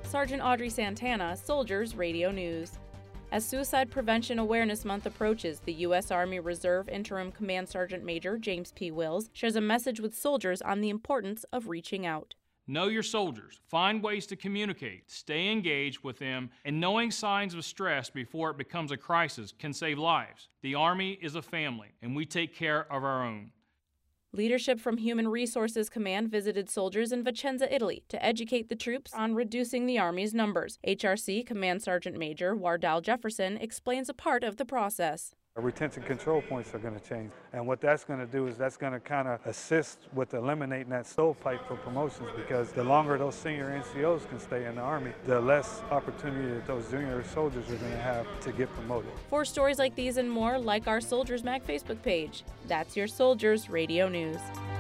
Sergeant Audrey Santana, Soldiers Radio News. As Suicide Prevention Awareness Month approaches, the U.S. Army Reserve Interim Command Sergeant Major James P. Wills shares a message with soldiers on the importance of reaching out. Know your soldiers. Find ways to communicate. Stay engaged with them, and knowing signs of stress before it becomes a crisis can save lives. The Army is a family, and we take care of our own. Leadership from Human Resources Command visited soldiers in Vicenza, Italy, to educate the troops on reducing the Army's numbers. HRC Command Sergeant Major Wardell Jefferson explains a part of the process. Retention control points are going to change, and what that's going to do is that's going to kind of assist with eliminating that stovepipe for promotions, because the longer those senior NCOs can stay in the Army, the less opportunity that those junior soldiers are going to have to get promoted. For stories like these and more, like our Soldiers Mag Facebook page. That's your Soldiers Radio News.